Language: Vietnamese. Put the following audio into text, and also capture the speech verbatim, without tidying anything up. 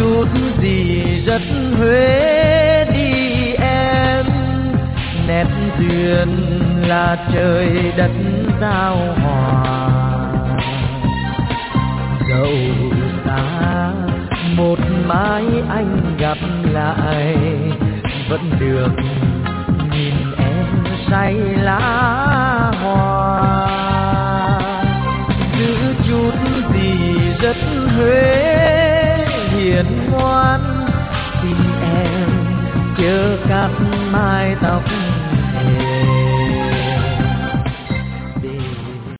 chút gì rất Huế đi em, nét duyên là trời đất giao hòa. Dẫu xa một mai anh gặp lại, vẫn được nhìn em say lá hoa. Giữ chút gì rất Huế